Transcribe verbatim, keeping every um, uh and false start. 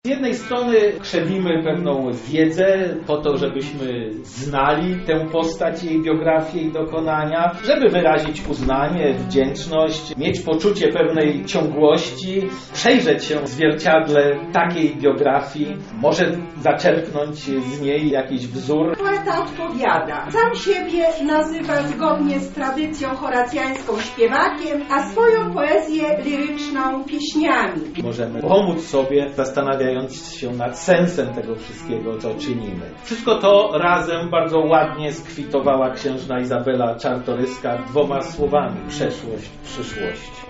Z jednej strony krzewimy pewną wiedzę po to, żebyśmy znali tę postać, jej biografię i dokonania, żeby wyrazić uznanie, wdzięczność, mieć poczucie pewnej ciągłości, przejrzeć się w zwierciadle takiej biografii, może zaczerpnąć z niej jakiś wzór. Poeta odpowiada, sam siebie nazywa zgodnie z tradycją horacjańską śpiewakiem, a swoją poezję liryczną pieśniami. Możemy pomóc sobie, zastanawiając się nad sensem tego wszystkiego, co czynimy. Wszystko to razem bardzo ładnie skwitowała księżna Izabela Czartoryska dwoma słowami: przeszłość, przyszłość.